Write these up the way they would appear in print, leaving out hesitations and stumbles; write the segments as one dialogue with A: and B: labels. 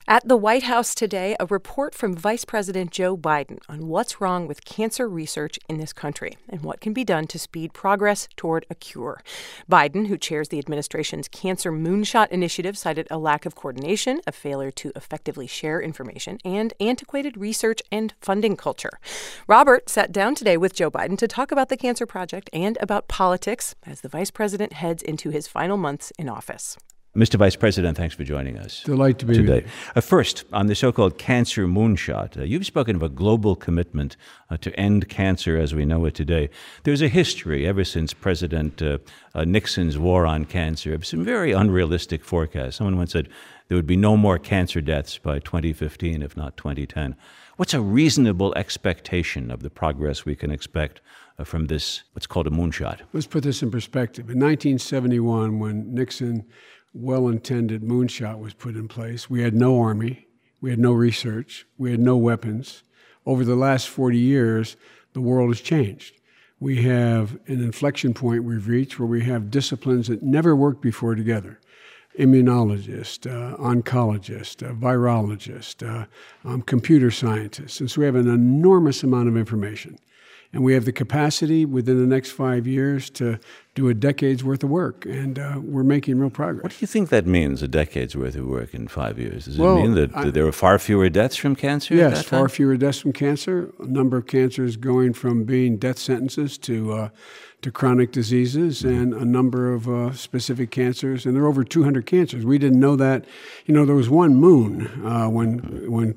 A: At the White House today, a report from Vice President Joe Biden on what's wrong with cancer research in this country and what can be done to speed progress toward a cure. Biden, who chairs the administration's Cancer Moonshot initiative, cited a lack of coordination, a failure to effectively share information, and antiquated research and funding culture. Robert sat down today with Joe Biden to talk about the Cancer Project and about politics as the vice president heads into his final months in office.
B: Mr. Vice President, thanks for joining us.
C: Delight to be
B: today.
C: With you.
B: First, on the so-called Cancer Moonshot, you've spoken of a global commitment to end cancer as we know it today. There's a history ever since President Nixon's war on cancer of some very unrealistic forecasts. Someone once said there would be no more cancer deaths by 2015, if not 2010. What's a reasonable expectation of the progress we can expect from this, what's called a moonshot?
C: Let's put this in perspective. In 1971, when Nixon well-intended moonshot was put in place, we had no army, we had no research, we had no weapons. Over the last 40 years, the world has changed. We have an inflection point we've reached where we have disciplines that never worked before together. Immunologist, oncologist, virologist, computer scientists. And so we have an enormous amount of information. And we have the capacity within the next 5 years to do a decade's worth of work. And we're making real progress.
B: What do you think that means, a decade's worth of work in 5 years? Does it mean that there are far fewer deaths from cancer?
C: Yes, far fewer deaths from cancer. A number of cancers going from being death sentences to chronic diseases, and a number of specific cancers. And there are over 200 cancers. We didn't know that. You know, there was one moon when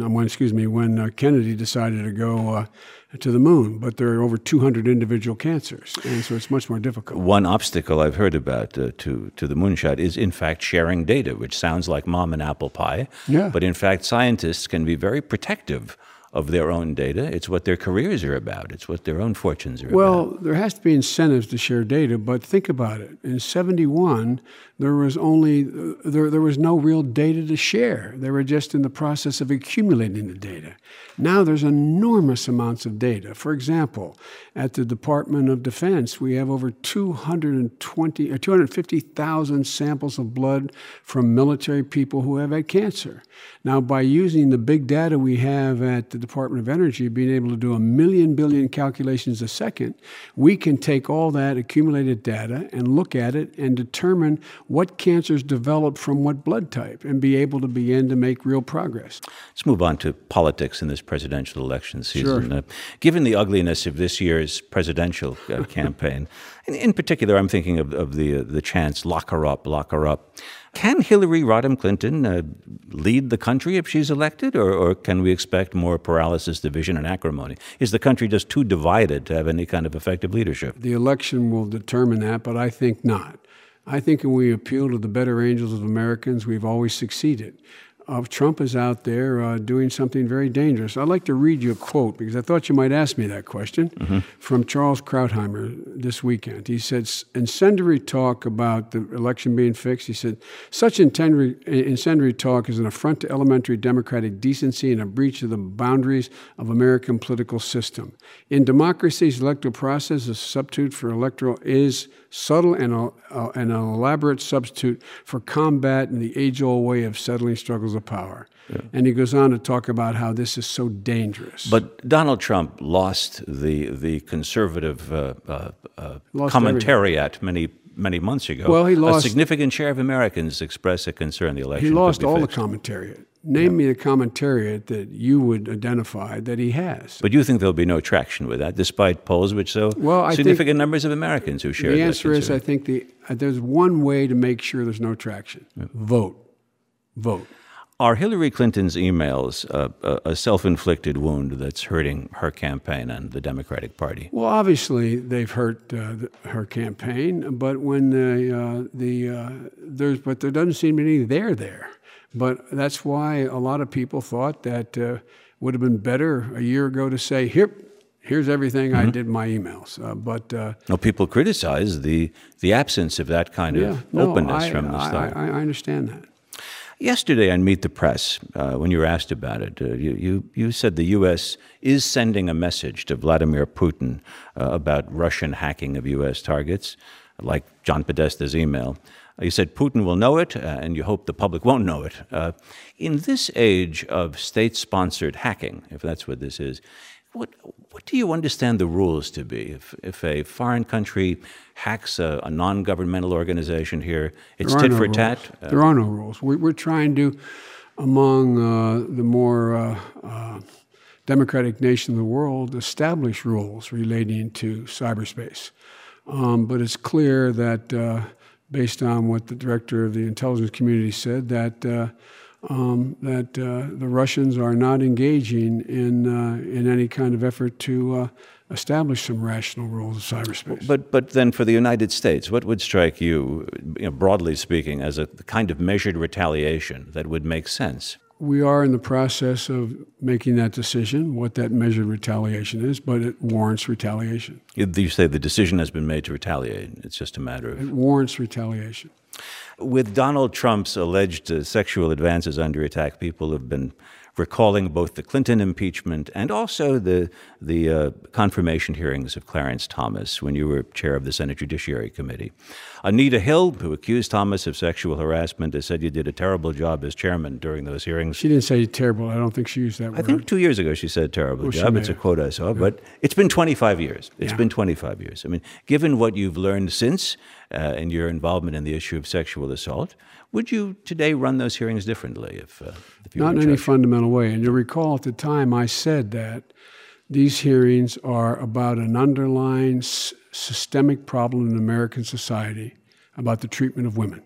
C: Kennedy decided to go to the moon, but there are over 200 individual cancers, and so it's much more difficult.
B: One obstacle I've heard about to the moonshot is, in fact, sharing data, which sounds like mom and apple pie.
C: Yeah.
B: But in fact, scientists can be very protective of their own data. It's what their careers are about. It's what their own fortunes are about.
C: Well, there has to be incentives to share data, but think about it. In 71, there was no real data to share. They were just in the process of accumulating the data. Now there's enormous amounts of data. For example, at the Department of Defense, we have over 250,000 samples of blood from military people who have had cancer. Now, by using the big data we have at the Department of Energy, being able to do 1 million billion calculations a second, we can take all that accumulated data and look at it and determine what cancers develop from what blood type and be able to begin to make real progress.
B: Let's move on to politics in this presidential election season.
C: Sure.
B: Given the ugliness of this year's presidential campaign, in particular, I'm thinking of the chants, lock her up, lock her up. Can Hillary Rodham Clinton lead the country if she's elected, or can we expect more paralysis, division, and acrimony? Is the country just too divided to have any kind of effective leadership?
C: The election will determine that, but I think not. I think when we appeal to the better angels of Americans, we've always succeeded. Trump is out there doing something very dangerous. I'd like to read you a quote, because I thought you might ask me that question, from Charles Krautheimer this weekend. He said, incendiary talk about the election being fixed, he said, such incendiary talk is an affront to elementary democratic decency and a breach of the boundaries of American political system. In democracies, electoral process is a substitute for electoral is subtle and an elaborate substitute for combat in the age-old way of settling struggles of power. Yeah. And he goes on to talk about how this is so dangerous.
B: But Donald Trump lost the conservative commentariat many months ago.
C: Well, he lost.
B: A significant share of Americans expressed a concern the election.
C: He lost all
B: fixed.
C: The commentariat. Name me the commentariat that you would identify that he has.
B: But you think there'll be no traction with that, despite polls which show significant numbers of Americans who share that concern?
C: The answer is, I think there's one way to make sure there's no traction. Yeah. Vote.
B: Are Hillary Clinton's emails a self-inflicted wound that's hurting her campaign and the Democratic Party?
C: Well, obviously they've hurt her campaign, but when there doesn't seem to be any there. But that's why a lot of people thought that would have been better a year ago to say, here's everything I did in my emails.
B: People criticize the absence of that kind of openness from the start.
C: I understand that.
B: Yesterday on Meet the Press, when you were asked about it, you said the U.S. is sending a message to Vladimir Putin about Russian hacking of U.S. targets, like John Podesta's email. You said Putin will know it, and you hope the public won't know it. In this age of state-sponsored hacking, if that's what this is, what do you understand the rules to be? If a foreign country hacks a non-governmental organization here, it's tit for tat?
C: There are no rules. We're trying to, among the more democratic nations of the world, establish rules relating to cyberspace. But it's clear that, based on what the director of the intelligence community said, that the Russians are not engaging in any kind of effort to establish some rational rules of cyberspace.
B: But then for the United States, what would strike you, broadly speaking, as a kind of measured retaliation that would make sense?
C: We are in the process of making that decision, what that measured retaliation is, but it warrants retaliation.
B: You say the decision has been made to retaliate. It's just a matter of...
C: It warrants retaliation.
B: With Donald Trump's alleged sexual advances under attack, people have been recalling both the Clinton impeachment and also the confirmation hearings of Clarence Thomas when you were chair of the Senate Judiciary Committee. Anita Hill, who accused Thomas of sexual harassment, has said you did a terrible job as chairman during those hearings.
C: She didn't say terrible. I don't think she used that word.
B: I think 2 years ago she said terrible job. It's a quote I saw. Yeah. But it's been 25 years. It's been 25 years. I mean, given what you've learned since and your involvement in the issue of sexual assault, would you today run those hearings differently if you were
C: Not in any fundamental way. And you'll recall at the time I said that these hearings are about an underlying systemic problem in American society about the treatment of women.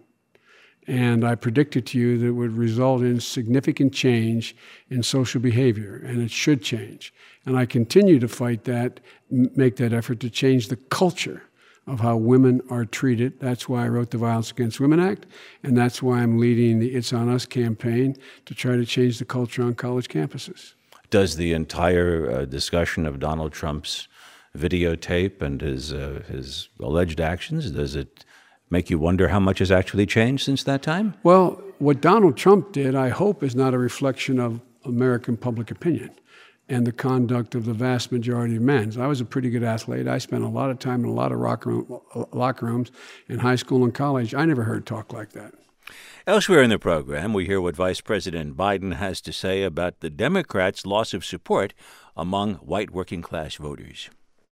C: And I predicted to you that it would result in significant change in social behavior, and it should change. And I continue to fight that, make that effort to change the culture of how women are treated. That's why I wrote the Violence Against Women Act, and that's why I'm leading the It's On Us campaign to try to change the culture on college campuses.
B: Does the entire discussion of Donald Trump's videotape and his alleged actions, does it make you wonder how much has actually changed since that time?
C: Well, what Donald Trump did, I hope, is not a reflection of American public opinion and the conduct of the vast majority of men. I was a pretty good athlete. I spent a lot of time in a lot of locker rooms in high school and college. I never heard talk like that.
B: Elsewhere in the program, we hear what Vice President Biden has to say about the Democrats' loss of support among white working-class voters.